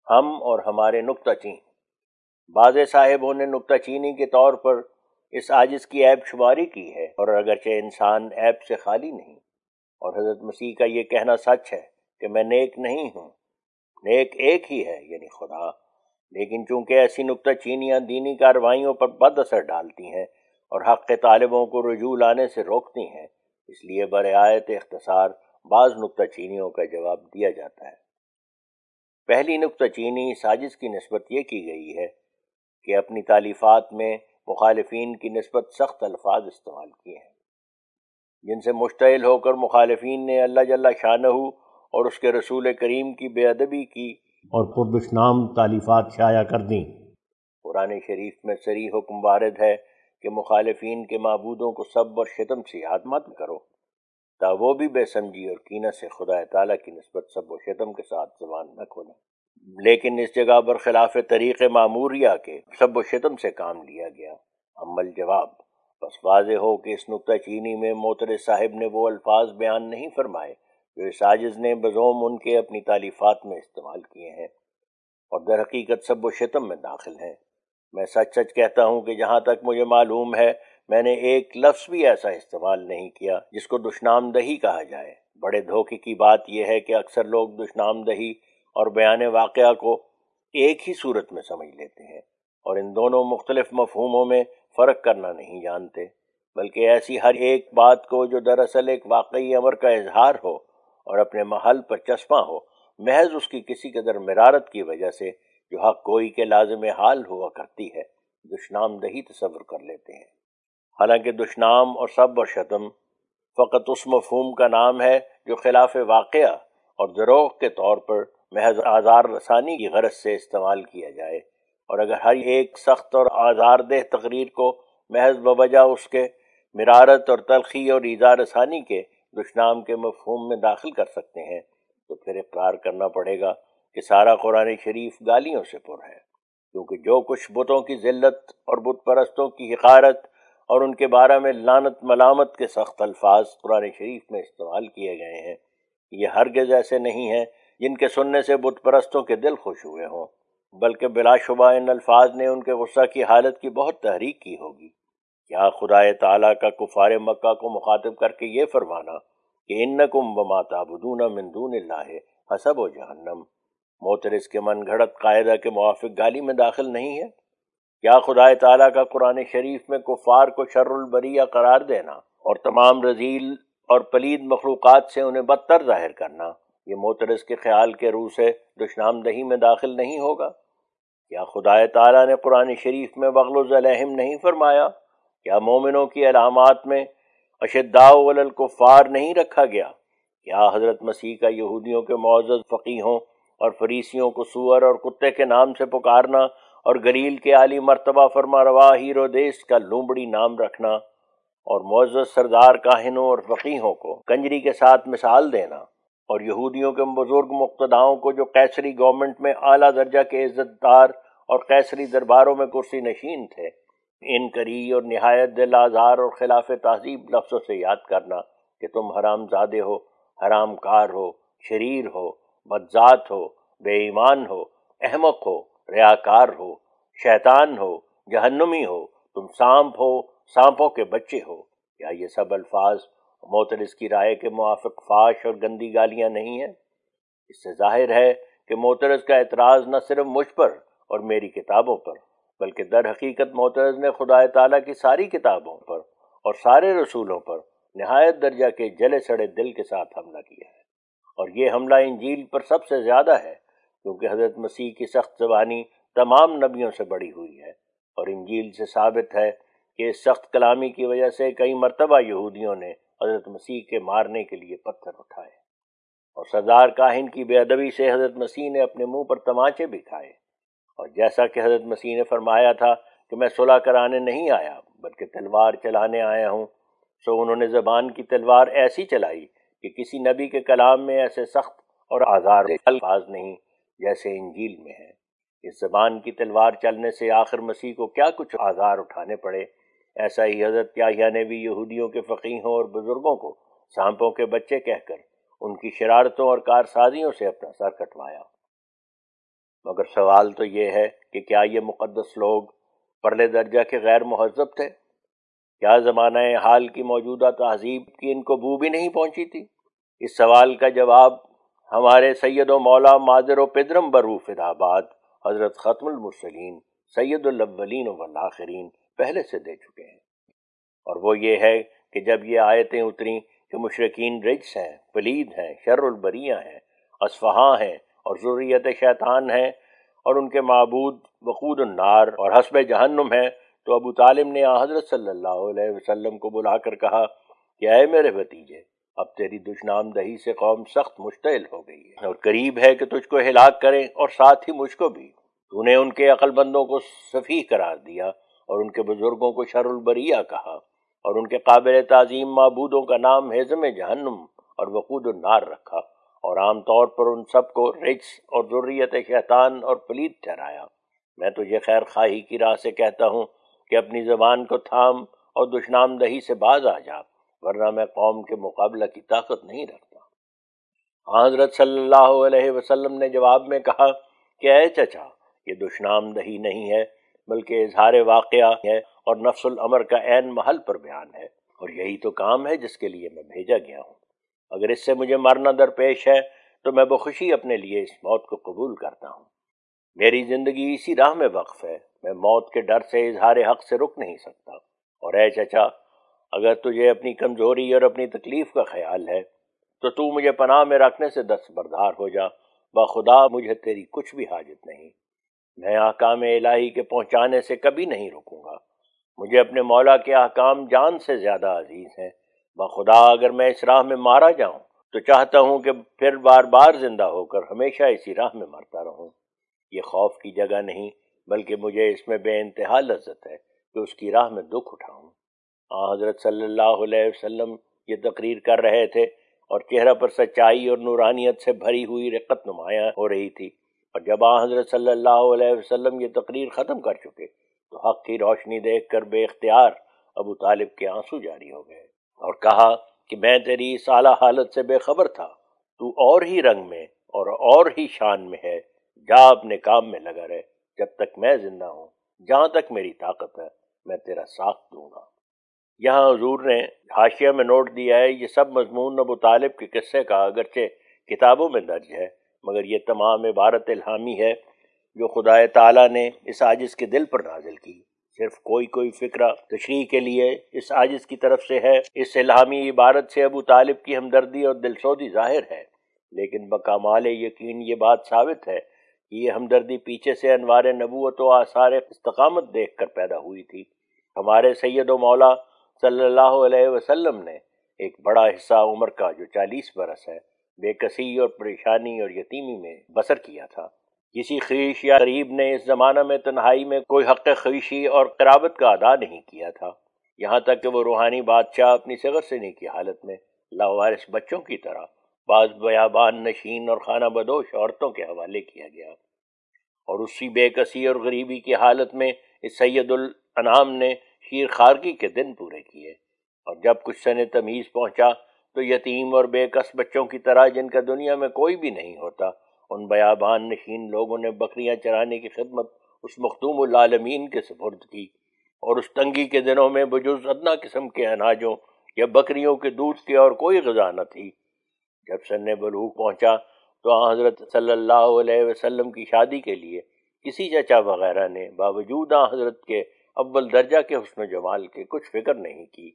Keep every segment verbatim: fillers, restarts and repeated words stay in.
ہم اور ہمارے نکتہ چین۔ بعض صاحبوں نے نکتہ چینی کے طور پر اس عاجز کی عیب شماری کی ہے، اور اگرچہ انسان عیب سے خالی نہیں، اور حضرت مسیح کا یہ کہنا سچ ہے کہ میں نیک نہیں ہوں، نیک ایک ہی ہے یعنی خدا، لیکن چونکہ ایسی نکتہ چینیاں دینی کارروائیوں پر بد اثر ڈالتی ہیں اور حق کے طالبوں کو رجوع لانے سے روکتی ہیں، اس لیے برعایت اختصار بعض نکتہ چینیوں کا جواب دیا جاتا ہے۔ پہلی نکتہ چینی ساجز کی نسبت یہ کی گئی ہے کہ اپنی تالیفات میں مخالفین کی نسبت سخت الفاظ استعمال کیے ہیں، جن سے مشتعل ہو کر مخالفین نے اللہ جل شانہ اور اس کے رسول کریم کی بے ادبی کی اور پردشنام تالیفات شائع کر دیں۔ قرآن شریف میں صریح حکم وارد ہے کہ مخالفین کے معبودوں کو سب اور شتم سے یاد مت کرو، تا وہ بھی بے سمجھی اور کینہ سے خدا تعالیٰ کی نسبت سب و شتم کے ساتھ زبان نہ کھولیں۔ لیکن اس جگہ برخلاف طریق معموریہ کے سب و شتم سے کام لیا گیا۔ اما الجواب، بس واضح ہو کہ اس نکتہ چینی میں معترض صاحب نے وہ الفاظ بیان نہیں فرمائے جو اس عاجز نے بزوم ان کے اپنی تالیفات میں استعمال کیے ہیں، اور در حقیقت سب و شتم میں داخل ہیں۔ میں سچ سچ کہتا ہوں کہ جہاں تک مجھے معلوم ہے میں نے ایک لفظ بھی ایسا استعمال نہیں کیا جس کو دشنام دہی کہا جائے۔ بڑے دھوکے کی بات یہ ہے کہ اکثر لوگ دشنام دہی اور بیان واقعہ کو ایک ہی صورت میں سمجھ لیتے ہیں، اور ان دونوں مختلف مفہوموں میں فرق کرنا نہیں جانتے، بلکہ ایسی ہر ایک بات کو جو دراصل ایک واقعی امر کا اظہار ہو اور اپنے محل پر چسپاں ہو، محض اس کی کسی قدر مرارت کی وجہ سے جو حق گوئی کے لازم حال ہوا کرتی ہے، دشنام دہی تصور کر لیتے ہیں۔ حالانکہ دشنام اور سب اور شتم فقط اس مفہوم کا نام ہے جو خلاف واقعہ اور دروغ کے طور پر محض آزار رسانی کی غرض سے استعمال کیا جائے، اور اگر ہر ایک سخت اور آزار دہ تقریر کو محض بوجہ اس کے مرارت اور تلخی اور ایذا رسانی کے دشنام کے مفہوم میں داخل کر سکتے ہیں، تو پھر اقرار کرنا پڑے گا کہ سارا قرآن شریف گالیوں سے پر ہے، کیونکہ جو کچھ بتوں کی ذلت اور بت پرستوں کی حقارت اور ان کے بارے میں لعنت ملامت کے سخت الفاظ قرآن شریف میں استعمال کیے گئے ہیں، یہ ہرگز ایسے نہیں ہیں جن کے سننے سے بت پرستوں کے دل خوش ہوئے ہوں، بلکہ بلا شبہ ان الفاظ نے ان کے غصہ کی حالت کی بہت تحریک کی ہوگی۔ کیا خدا تعالیٰ کا کفار مکہ کو مخاطب کر کے یہ فرمانا کہ انکم وما تعبدون من دون اللہ حسب و جہنم معترض کے من گھڑت قاعدہ کے موافق گالی میں داخل نہیں ہے؟ کیا خدا تعالیٰ کا قرآن شریف میں کفار کو شر البریہ قرار دینا اور تمام رذیل اور پلید مخلوقات سے انہیں بدتر ظاہر کرنا یہ معترض کے خیال کے روح سے دشنام دہی میں داخل نہیں ہوگا؟ کیا خدا تعالیٰ نے قرآن شریف میں وغلظ علیہم نہیں فرمایا؟ کیا مومنوں کی علامات میں اشداء علی الکفار نہیں رکھا گیا؟ کیا حضرت مسیح کا یہودیوں کے معزز فقیہوں اور فریسیوں کو سور اور کتے کے نام سے پکارنا اور گلیل کے عالی مرتبہ فرما روا ہیرودیس کا لومبڑی نام رکھنا اور معزز سردار کاہنوں اور فقیہوں کو کنجری کے ساتھ مثال دینا اور یہودیوں کے بزرگ مقتداؤں کو جو قیصری گورنمنٹ میں اعلیٰ درجہ کے عزت دار اور قیصری درباروں میں کرسی نشین تھے، ان کری اور نہایت دل آزار اور خلاف تہذیب لفظوں سے یاد کرنا کہ تم حرام زادے ہو، حرام کار ہو، شریر ہو، بدذات ہو، بے ایمان ہو، احمق ہو، ریاکار ہو، شیطان ہو، جہنمی ہو، تم سانپ ہو، سانپوں کے بچے ہو، کیا یہ سب الفاظ معترض کی رائے کے موافق فاش اور گندی گالیاں نہیں ہیں؟ اس سے ظاہر ہے کہ معترض کا اعتراض نہ صرف مجھ پر اور میری کتابوں پر، بلکہ در حقیقت معترض نے خدا تعالیٰ کی ساری کتابوں پر اور سارے رسولوں پر نہایت درجہ کے جلے سڑے دل کے ساتھ حملہ کیا ہے، اور یہ حملہ انجیل پر سب سے زیادہ ہے، کیونکہ حضرت مسیح کی سخت زبانی تمام نبیوں سے بڑی ہوئی ہے، اور انجیل سے ثابت ہے کہ اس سخت کلامی کی وجہ سے کئی مرتبہ یہودیوں نے حضرت مسیح کے مارنے کے لیے پتھر اٹھائے، اور سردار کاہن کی بے ادبی سے حضرت مسیح نے اپنے منہ پر تماچے بھی کھائے، اور جیسا کہ حضرت مسیح نے فرمایا تھا کہ میں صلح کرانے نہیں آیا بلکہ تلوار چلانے آیا ہوں، سو انہوں نے زبان کی تلوار ایسی چلائی کہ کسی نبی کے کلام میں ایسے سخت اور آزار الفاظ نہیں جیسے انجیل میں ہیں۔ اس زبان کی تلوار چلنے سے آخر مسیح کو کیا کچھ آزار اٹھانے پڑے، ایسا ہی حضرت یحییٰ نے بھی یہودیوں کے فقیہوں اور بزرگوں کو سانپوں کے بچے کہہ کر ان کی شرارتوں اور کارسازیوں سے اپنا سر کٹوایا۔ مگر سوال تو یہ ہے کہ کیا یہ مقدس لوگ پرلے درجہ کے غیر مہذب تھے؟ کیا زمانہ حال کی موجودہ تہذیب کی ان کو بو بھی نہیں پہنچی تھی؟ اس سوال کا جواب ہمارے سید و مولا مادر و پدرم بروف آباد حضرت ختم المرسلین سید الاولین والآخرین پہلے سے دے چکے ہیں، اور وہ یہ ہے کہ جب یہ آیتیں اتریں کہ مشرکین رجس ہیں، پلید ہیں، شر البریہ ہیں، اصفہاں ہیں اور ذریت شیطان ہیں، اور ان کے معبود وقود النار اور حسب جہنم ہیں، تو ابو طالب نے آن حضرت صلی اللہ علیہ وسلم کو بلا کر کہا کہ اے میرے بھتیجے، اب تیری دشنام دہی سے قوم سخت مشتعل ہو گئی ہے اور قریب ہے کہ تجھ کو ہلاک کریں، اور ساتھ ہی مجھ کو بھی۔ تو نے ان کے عقل بندوں کو سفیہ قرار دیا اور ان کے بزرگوں کو شر البریہ کہا، اور ان کے قابل تعظیم معبودوں کا نام حزم جہنم اور وقود النار رکھا، اور عام طور پر ان سب کو رجس اور ذریت شیطان اور پلید ٹھہرایا۔ میں تجھے خیر خواہی کی راہ سے کہتا ہوں کہ اپنی زبان کو تھام اور دشنام دہی سے باز آ جا، ورنہ میں قوم کے مقابلہ کی طاقت نہیں رکھتا۔ حضرت صلی اللہ علیہ وسلم نے جواب میں کہا کہ اے چچا، یہ دشنام دہی نہیں ہے بلکہ اظہار واقعہ ہے اور نفس الامر کا عین محل پر بیان ہے، اور یہی تو کام ہے جس کے لیے میں بھیجا گیا ہوں۔ اگر اس سے مجھے مرنا درپیش ہے تو میں بخوشی اپنے لیے اس موت کو قبول کرتا ہوں۔ میری زندگی اسی راہ میں وقف ہے، میں موت کے ڈر سے اظہار حق سے رک نہیں سکتا۔ اور اے چچا، اگر تجھے اپنی کمزوری اور اپنی تکلیف کا خیال ہے تو تو مجھے پناہ میں رکھنے سے دستبردار ہو جا، بخدا مجھے تیری کچھ بھی حاجت نہیں، میں احکام الہی کے پہنچانے سے کبھی نہیں رکوں گا۔ مجھے اپنے مولا کے احکام جان سے زیادہ عزیز ہیں، بخدا اگر میں اس راہ میں مارا جاؤں تو چاہتا ہوں کہ پھر بار بار زندہ ہو کر ہمیشہ اسی راہ میں مرتا رہوں۔ یہ خوف کی جگہ نہیں بلکہ مجھے اس میں بے انتہا لذت ہے کہ اس کی راہ میں دکھ اٹھاؤں۔ آن حضرت صلی اللہ علیہ وسلم یہ تقریر کر رہے تھے اور چہرہ پر سچائی اور نورانیت سے بھری ہوئی رقت نمایاں ہو رہی تھی، اور جب آن حضرت صلی اللہ علیہ وسلم یہ تقریر ختم کر چکے تو حق کی روشنی دیکھ کر بے اختیار ابو طالب کے آنسو جاری ہو گئے، اور کہا کہ میں تیری اس اعلیٰ حالت سے بے خبر تھا، تو اور ہی رنگ میں اور اور ہی شان میں ہے، جا اپنے کام میں لگا رہے، جب تک میں زندہ ہوں، جہاں تک میری طاقت ہے میں تیرا ساتھ دوں گا۔ یہاں حضور نے حاشیہ میں نوٹ دیا ہے یہ سب مضمون ابو طالب کے قصے کا اگرچہ کتابوں میں درج ہے، مگر یہ تمام عبارت الہامی ہے جو خدا تعالیٰ نے اس عاجز کے دل پر نازل کی۔ صرف کوئی کوئی فکرہ تشریح کے لیے اس عاجز کی طرف سے ہے۔ اس الہامی عبارت سے ابو طالب کی ہمدردی اور دلسودی ظاہر ہے، لیکن بکمال یقین یہ بات ثابت ہے کہ یہ ہمدردی پیچھے سے انوار نبوت و آثار استقامت دیکھ کر پیدا ہوئی تھی۔ ہمارے سید و مولا صلی اللہ علیہ وسلم نے ایک بڑا حصہ عمر کا جو چالیس برس ہے بے کسی اور پریشانی اور یتیمی میں بسر کیا تھا۔ کسی خیش یا قریب نے اس زمانہ میں تنہائی میں کوئی حق خیشی اور قرابت کا ادا نہیں کیا تھا، یہاں تک کہ وہ روحانی بادشاہ اپنی صغر سنی کی حالت میں لاوارث بچوں کی طرح بعض بیابان نشین اور خانہ بدوش عورتوں کے حوالے کیا گیا، اور اسی بے کسی اور غریبی کی حالت میں اس سید الانام نے شیر خارگی کے دن پورے کیے، اور جب کچھ سن تمیز پہنچا تو یتیم اور بے کس بچوں کی طرح جن کا دنیا میں کوئی بھی نہیں ہوتا، ان بیابان نشین لوگوں نے بکریاں چرانے کی خدمت اس مختوم العالمین کے سپرد کی، اور اس تنگی کے دنوں میں بجز ادنا قسم کے اناجوں یا بکریوں کے دودھ کی اور کوئی غذا نہ تھی۔ جب سن بلوغ پہنچا تو آن حضرت صلی اللہ علیہ وسلم کی شادی کے لیے کسی چچا وغیرہ نے باوجود آن حضرت کے اول درجہ کے حسن و جمال کے کچھ فکر نہیں کی،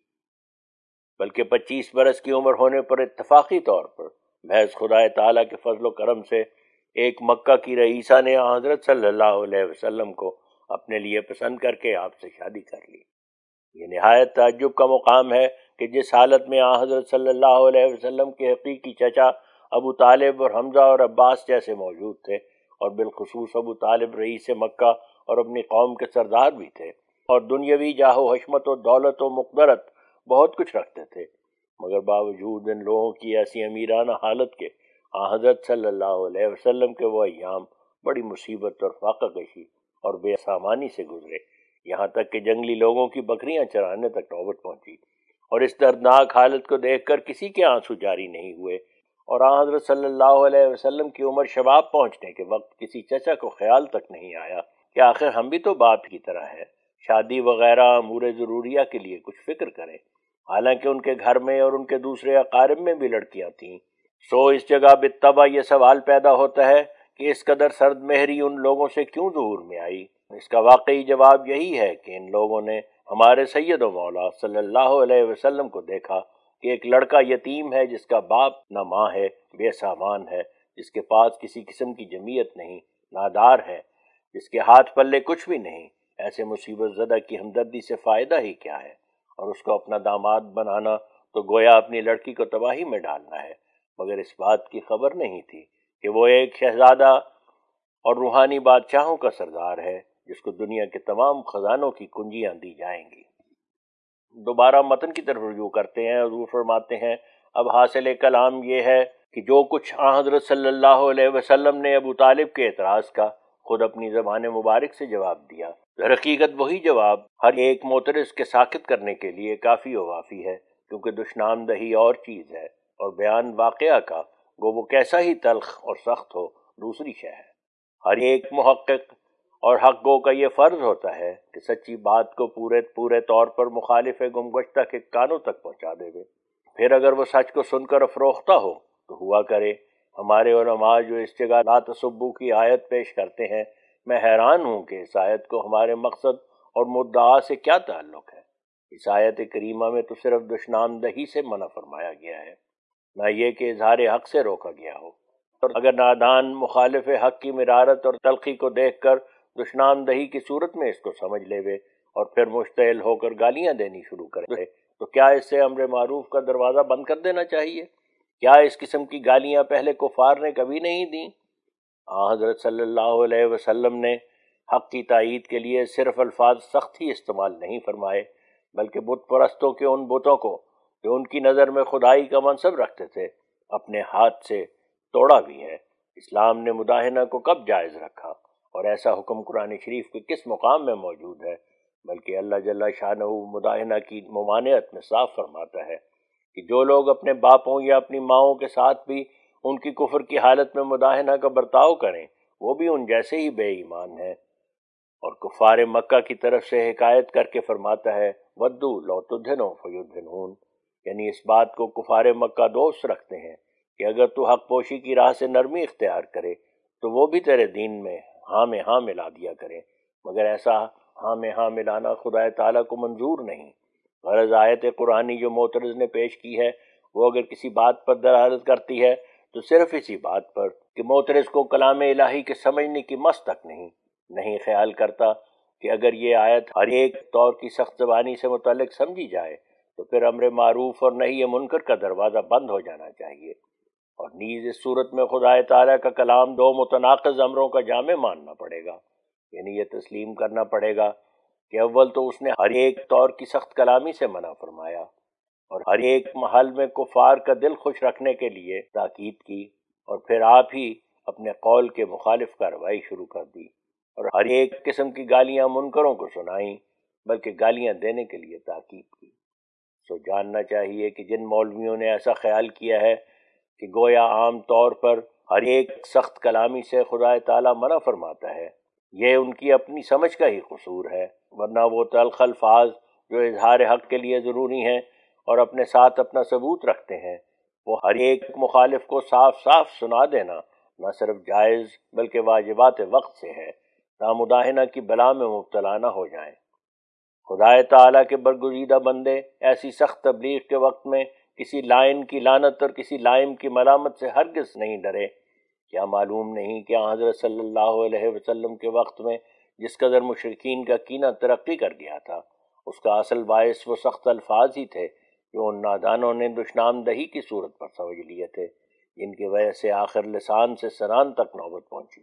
بلکہ پچیس برس کی عمر ہونے پر اتفاقی طور پر محض خدا تعالیٰ کے فضل و کرم سے ایک مکہ کی رئیسہ نے آن حضرت صلی اللہ علیہ وسلم کو اپنے لیے پسند کر کے آپ سے شادی کر لی۔ یہ نہایت تعجب کا مقام ہے کہ جس حالت میں آن حضرت صلی اللہ علیہ وسلم کے حقیقی چچا ابو طالب اور حمزہ اور عباس جیسے موجود تھے، اور بالخصوص ابو طالب رئیس مکہ اور اپنی قوم کے سردار بھی تھے، اور دنیاوی جاہ و حشمت و دولت و مقدرت بہت کچھ رکھتے تھے، مگر باوجود ان لوگوں کی ایسی امیرانہ حالت کے آن حضرت صلی اللہ علیہ وسلم کے وہ ایام بڑی مصیبت اور فاقہ کشی اور بے سامانی سے گزرے، یہاں تک کہ جنگلی لوگوں کی بکریاں چرانے تک نوبت پہنچی، اور اس دردناک حالت کو دیکھ کر کسی کے آنسو جاری نہیں ہوئے، اور آن حضرت صلی اللہ علیہ وسلم کی عمر شباب پہنچنے کے وقت کسی چچا کو خیال تک نہیں آیا کہ آخر ہم بھی تو باپ کی طرح ہے، شادی وغیرہ امور ضروریہ کے لیے کچھ فکر کریں، حالانکہ ان کے گھر میں اور ان کے دوسرے اقارب میں بھی لڑکیاں تھیں۔ سو اس جگہ بالطبع یہ سوال پیدا ہوتا ہے کہ اس قدر سرد مہری ان لوگوں سے کیوں ظہور میں آئی؟ اس کا واقعی جواب یہی ہے کہ ان لوگوں نے ہمارے سید و مولا صلی اللہ علیہ وسلم کو دیکھا کہ ایک لڑکا یتیم ہے، جس کا باپ نہ ماں ہے، بے سامان ہے، جس کے پاس کسی قسم کی جمعیت نہیں، نادار ہے، جس کے ہاتھ پلے کچھ بھی نہیں۔ ایسے مصیبت زدہ کی ہمدردی سے فائدہ ہی کیا ہے؟ اور اس کو اپنا داماد بنانا تو گویا اپنی لڑکی کو تباہی میں ڈالنا ہے، مگر اس بات کی خبر نہیں تھی کہ وہ ایک شہزادہ اور روحانی بادشاہوں کا سردار ہے، جس کو دنیا کے تمام خزانوں کی کنجیاں دی جائیں گی۔ دوبارہ متن کی طرف رجوع کرتے ہیں۔ حضور فرماتے ہیں، اب حاصل کلام یہ ہے کہ جو کچھ آن حضرت صلی اللہ علیہ وسلم نے ابو طالب کے اعتراض کا خود اپنی زبان مبارک سے جواب دیا، در حقیقت وہی جواب ہر ایک معترض کے ساکت کرنے کے لیے کافی و وافی ہے، کیونکہ دشنامدہی اور چیز ہے اور بیان واقعہ کا، گو وہ کیسا ہی تلخ اور سخت ہو، دوسری شے ہے۔ ہر ایک محقق اور حق گو کا یہ فرض ہوتا ہے کہ سچی بات کو پورے پورے طور پر مخالف گمگشتہ کے کانوں تک پہنچا دے گے، پھر اگر وہ سچ کو سن کر افروختہ ہو تو ہوا کرے۔ ہمارے علماء جو اس جگہ لا تسبو کی آیت پیش کرتے ہیں، میں حیران ہوں کہ اس آیت کو ہمارے مقصد اور مدعا سے کیا تعلق ہے۔ اس آیت کریمہ میں تو صرف دشنامدہی سے منع فرمایا گیا ہے، نہ یہ کہ اظہار حق سے روکا گیا ہو۔ اور اگر نادان مخالف حق کی مرارت اور تلخی کو دیکھ کر دشنامدہی کی صورت میں اس کو سمجھ لے وے اور پھر مشتعل ہو کر گالیاں دینی شروع کرے تو کیا اس سے امر معروف کا دروازہ بند کر دینا چاہیے؟ کیا اس قسم کی گالیاں پہلے کفار نے کبھی نہیں دیں؟ آن حضرت صلی اللہ علیہ وسلم نے حق کی تائید کے لیے صرف الفاظ سخت ہی استعمال نہیں فرمائے، بلکہ بت پرستوں کے ان بتوں کو جو ان کی نظر میں خدائی کا منصب رکھتے تھے اپنے ہاتھ سے توڑا بھی ہے۔ اسلام نے مداہنہ کو کب جائز رکھا، اور ایسا حکم قرآن شریف کے کس مقام میں موجود ہے؟ بلکہ اللہ جل شانہ مداہنہ کی ممانعت میں صاف فرماتا ہے کہ جو لوگ اپنے باپوں یا اپنی ماؤں کے ساتھ بھی ان کی کفر کی حالت میں مداہنہ کا برتاؤ کریں، وہ بھی ان جیسے ہی بے ایمان ہیں۔ اور کفار مکہ کی طرف سے حکایت کر کے فرماتا ہے، وَدُّوا لَوْ تُدْہِنُ فَيُدْہِنُونَ، یعنی اس بات کو کفار مکہ دوست رکھتے ہیں کہ اگر تو حق پوشی کی راہ سے نرمی اختیار کرے تو وہ بھی تیرے دین میں ہاں میں ہاں ملا دیا کریں، مگر ایسا ہاں میں ہاں ملانا خدا تعالیٰ کو منظور نہیں۔ غرض آیت قرآنی جو معترض نے پیش کی ہے، وہ اگر کسی بات پر دلالت کرتی ہے تو صرف اسی بات پر کہ معترض کو کلام الہی کے سمجھنے کی مس تک نہیں نہیں خیال کرتا کہ اگر یہ آیت ہر ایک طور کی سخت زبانی سے متعلق سمجھی جائے تو پھر امر معروف اور نہی منکر کا دروازہ بند ہو جانا چاہیے، اور نیز اس صورت میں خدا تعالیٰ کا کلام دو متناقض امروں کا جامع ماننا پڑے گا، یعنی یہ تسلیم کرنا پڑے گا کہ اول تو اس نے ہر ایک طور کی سخت کلامی سے منع فرمایا اور ہر ایک محل میں کفار کا دل خوش رکھنے کے لیے تاکید کی، اور پھر آپ ہی اپنے قول کے مخالف کارروائی شروع کر دی اور ہر ایک قسم کی گالیاں منکروں کو سنائیں، بلکہ گالیاں دینے کے لیے تاکید کی۔ سو جاننا چاہیے کہ جن مولویوں نے ایسا خیال کیا ہے کہ گویا عام طور پر ہر ایک سخت کلامی سے خدا تعالیٰ منع فرماتا ہے، یہ ان کی اپنی سمجھ کا ہی قصور ہے، ورنہ وہ تلخ الفاظ جو اظہار حق کے لیے ضروری ہیں اور اپنے ساتھ اپنا ثبوت رکھتے ہیں، وہ ہر ایک مخالف کو صاف صاف سنا دینا نہ صرف جائز بلکہ واجبات وقت سے ہے، تا مداہنہ کی بلا میں مبتلا نہ ہو جائیں۔ خدا تعالیٰ کے برگزیدہ بندے ایسی سخت تبلیغ کے وقت میں کسی لائن کی لعنت اور کسی لائم کی ملامت سے ہرگز نہیں ڈرے۔ کیا معلوم نہیں کہ حضرت صلی اللہ علیہ وسلم کے وقت میں جس قدر مشرکین کا کینہ ترقی کر گیا تھا، اس کا اصل باعث وہ سخت الفاظ ہی تھے جو ان نادانوں نے دشنامدہی کی صورت پر سمجھ لیے تھے، جن کی وجہ سے آخر لسان سے سنان تک نوبت پہنچی۔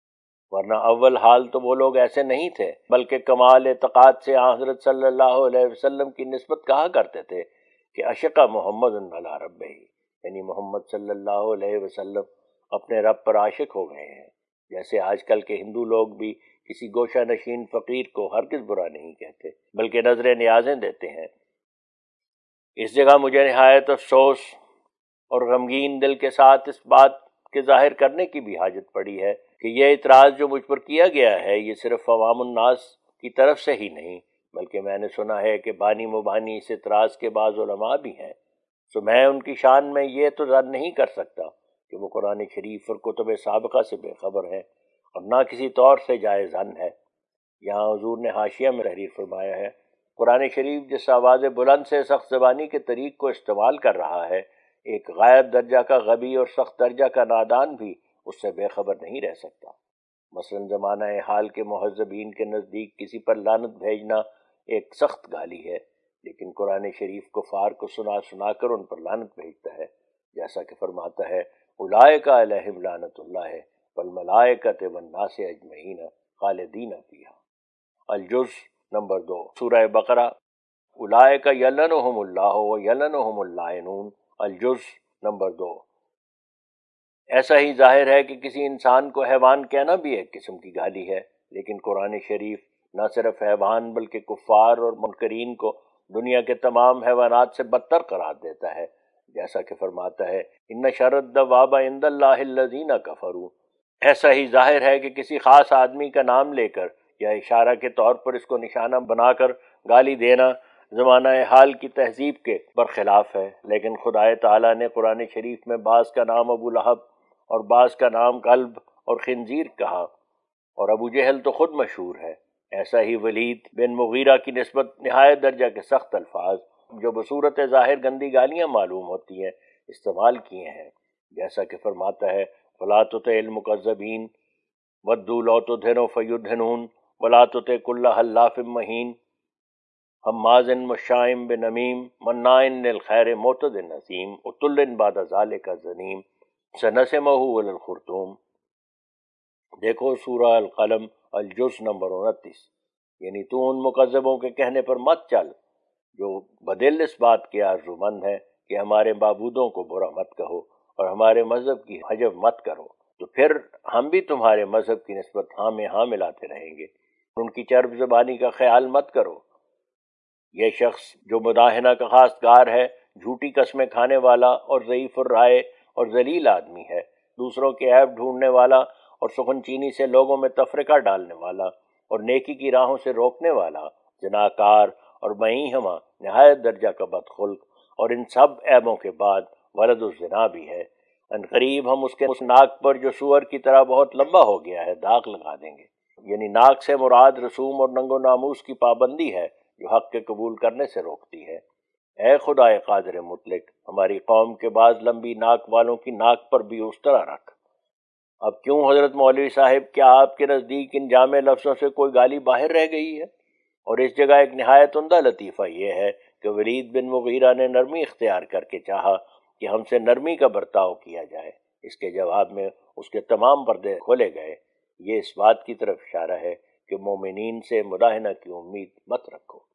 ورنہ اول حال تو وہ لوگ ایسے نہیں تھے، بلکہ کمال اعتقاد سے حضرت صلی اللہ علیہ وسلم کی نسبت کہا کرتے تھے کہ اشق محمد علی ربہ، یعنی محمد صلی اللہ علیہ وسلم اپنے رب پر عاشق ہو گئے ہیں، جیسے آج کل کے ہندو لوگ بھی کسی گوشہ نشین فقیر کو ہرگز برا نہیں کہتے بلکہ نظر نیازیں دیتے ہیں۔ اس جگہ مجھے نہایت افسوس اور غمگین دل کے ساتھ اس بات کے ظاہر کرنے کی بھی حاجت پڑی ہے کہ یہ اعتراض جو مجھ پر کیا گیا ہے یہ صرف عوام الناس کی طرف سے ہی نہیں، بلکہ میں نے سنا ہے کہ بانی مبانی اس اعتراض کے بعض علماء بھی ہیں، تو میں ان کی شان میں یہ تو ظن نہیں کر سکتا کہ وہ قرآن شریف اور کتب سابقہ سے بے خبر ہیں اور نہ کسی طور سے جائز ظن ہے۔ یہاں حضور نے حاشیہ میں تحریر فرمایا ہے، قرآن شریف جس آواز بلند سے سخت زبانی کے طریق کو استعمال کر رہا ہے، ایک غائب درجہ کا غبی اور سخت درجہ کا نادان بھی اس سے بے خبر نہیں رہ سکتا۔ مثلا زمانہ حال کے مہذبین کے نزدیک کسی پر لعنت بھیجنا ایک سخت گالی ہے، لیکن قرآن شریف کفار کو سنا سنا کر ان پر لعنت بھیجتا ہے، جیسا کہ فرماتا ہے اولئک علیہم لعنت اللہ والملائکۃ والناس اجمعین خالدین فیہا۔ الجز نمبر دو، سورہ بقرہ، اولئک یلعنہم اللہ ویلعنہم اللاعنون، الجز نمبر دو۔ ایسا ہی ظاہر ہے کہ کسی انسان کو حیوان کہنا بھی ایک قسم کی گالی ہے، لیکن قرآن شریف نہ صرف حیوان بلکہ کفار اور منکرین کو دنیا کے تمام حیوانات سے بدتر قرار دیتا ہے، جیسا کہ فرماتا ہے ان شر الدواب عند اللہ الذین کفروا۔ ایسا ہی ظاہر ہے کہ کسی خاص آدمی کا نام لے کر یا اشارہ کے طور پر اس کو نشانہ بنا کر گالی دینا زمانہ حال کی تہذیب کے برخلاف ہے، لیکن خدائے تعالیٰ نے قرآن شریف میں بعض کا نام ابو لہب اور بعض کا نام کلب اور خنزیر کہا، اور ابو جہل تو خود مشہور ہے۔ ایسا ہی ولید بن مغیرہ کی نسبت نہایت درجہ کے سخت الفاظ جو بصورت ظاہر گندی گالیاں معلوم ہوتی ہیں استعمال کیے ہیں، جیسا کہ فرماتا ہے فَلَا تُطِعِ الْمُكَذِّبِينَ وَدُّوا لَوْ تُدْهِنُ فَيُدْهِنُونَ وَلَا تُطِعْ كُلَّ حَلَّافٍ مَّهِينٍ ہمازٍ مشاءٍ بنمیم مناع للخیر معتد اثیم عتل بعد ذلک زنیم سنسمہ علی الخرطوم۔ دیکھو سورہ القلم الجز نمبر انتیس۔ یعنی تو ان مکذبوں کے کہنے پر مت چل جو بدل اس بات کے آرزو مند ہے کہ ہمارے معبودوں کو برا مت کہو اور ہمارے مذہب کی حجب مت کرو، تو پھر ہم بھی تمہارے مذہب کی نسبت ہاں میں ہاں ملاتے رہیں گے۔ ان کی چرب زبانی کا خیال مت کرو۔ یہ شخص جو مداحنہ کا خاص گار ہے، جھوٹی قسمیں کھانے والا اور ضعیف الرائے اور ذلیل آدمی ہے، دوسروں کے عیب ڈھونڈنے والا اور سخن چینی سے لوگوں میں تفرقہ ڈالنے والا اور نیکی کی راہوں سے روکنے والا، زناکار اور معین ہمہ نہایت درجہ کا بدخلق، اور ان سب عیبوں کے بعد ولد الزنا بھی ہے۔ ان قریب ہم اس کے اس ناک پر جو سور کی طرح بہت لمبا ہو گیا ہے داغ لگا دیں گے۔ یعنی ناک سے مراد رسوم اور ننگ و ناموس کی پابندی ہے جو حق کے قبول کرنے سے روکتی ہے۔ اے خدائے قادر مطلق، ہماری قوم کے بعض لمبی ناک والوں کی ناک پر بھی اس طرح رکھ۔ اب کیوں حضرت مولوی صاحب، کیا آپ کے نزدیک ان جامع لفظوں سے کوئی گالی باہر رہ گئی ہے؟ اور اس جگہ ایک نہایت عمدہ لطیفہ یہ ہے کہ ولید بن مغیرہ نے نرمی اختیار کر کے چاہا کہ ہم سے نرمی کا برتاؤ کیا جائے، اس کے جواب میں اس کے تمام پردے کھولے گئے۔ یہ اس بات کی طرف اشارہ ہے کہ مومنین سے مداحنہ کی امید مت رکھو۔